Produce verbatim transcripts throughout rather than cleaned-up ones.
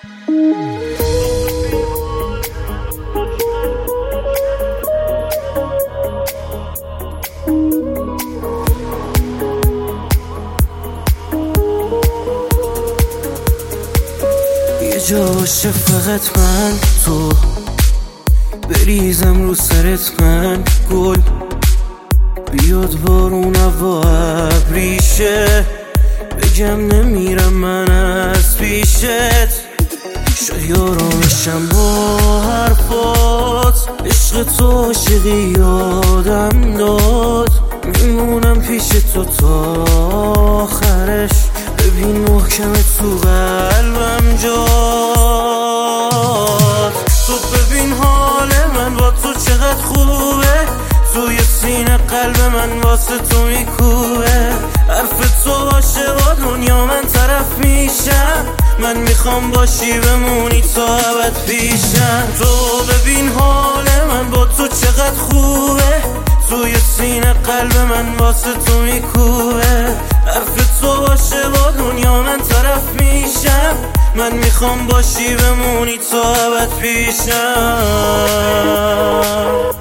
یه جا باشه فقط من تو، بریزم رو سرت من گل، بیاد بارون هوا ابریشه، بگم نمیرم من از پیشت. شاید آرامشم با حرفات، عشق تو عاشقی یادم داد، میمونم پیش تو تا آخرش، ببین محکم تو قلبم جاد. تو ببین حال من با تو چقدر خوبه، توی سینه قلب من واسه تو میکوبه، حرف تو باشه با دنیا من طرف میشم، من میخوام باشی بمونی تا ابد پیشم. تو ببین حال من با تو چقدر خوبه، توی سینه قلب من واسه تو میکوبه، حرف تو باشه با دنیا من طرف میشم، من میخوام باشی بمونی تا ابد پیشم.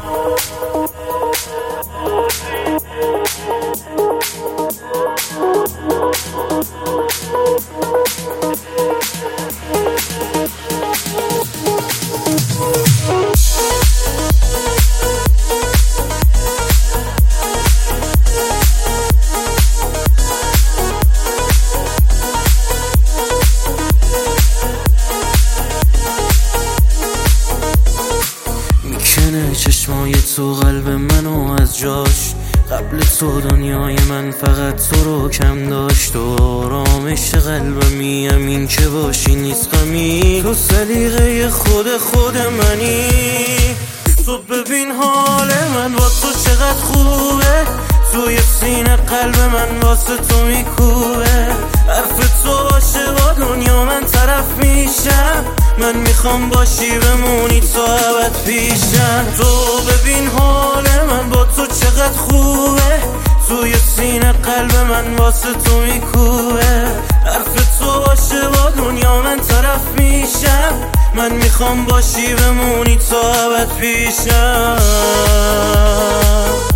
میکنه چشمای تو قلب منو از جاش، قبل تو دنیای من فقط تو رو کم داشت، و آرامش قلبمی همین که باشی نیست غمی، تو سلیقه خود خود منی. تو ببین حال من با تو چقدر خوبه، توی سینه قلب من واسه تو میکوبه، حرف تو باشه با دنیا من طرف میشم، من میخوام باشی بمونی تا ابد پیشم. تو ببین حال من با تو چقدر خوبه، توی سینه قلب من واسه تو میکوبه، حرف تو باشه با دنیا من طرف میشم، من میخوام باشی بمونی تا ابد پیشم.